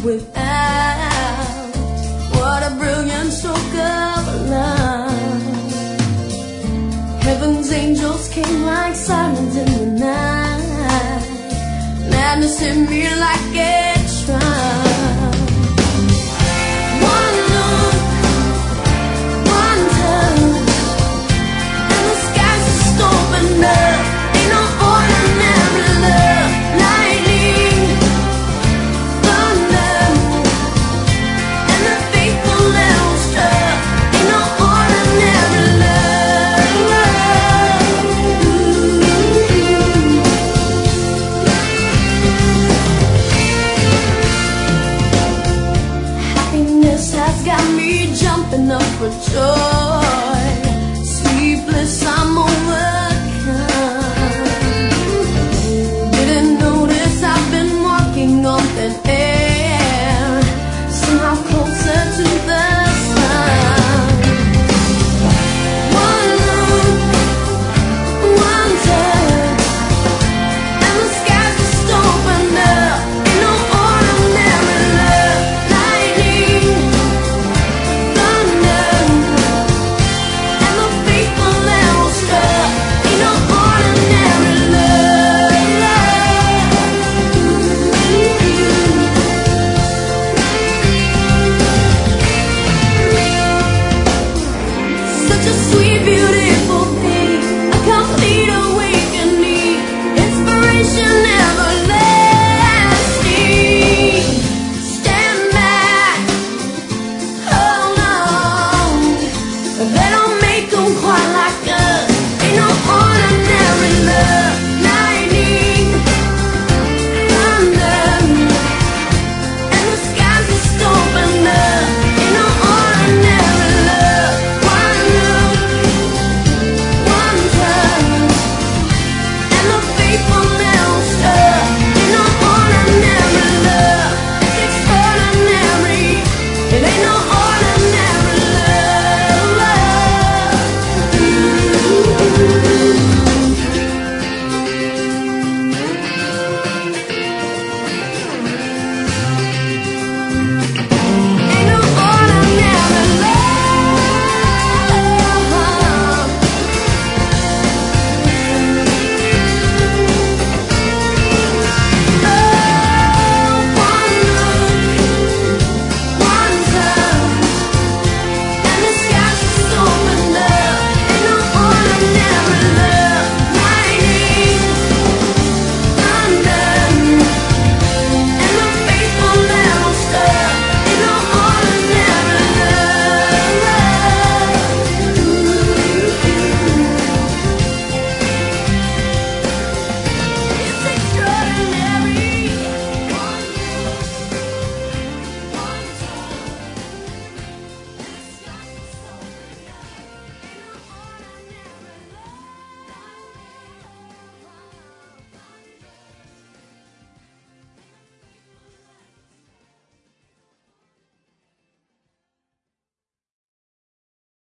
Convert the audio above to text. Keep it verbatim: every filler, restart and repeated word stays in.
without. What a brilliant stroke of love. Heaven's angels came like sirens in the night. Madness hit me like a trap. One look, one touch, and the skies just opened up. Ain't no ordinary love. Lightning, thunder, and the faithful arrow struck. Ain't no ordinary love. Happiness has got me jumping up for joy.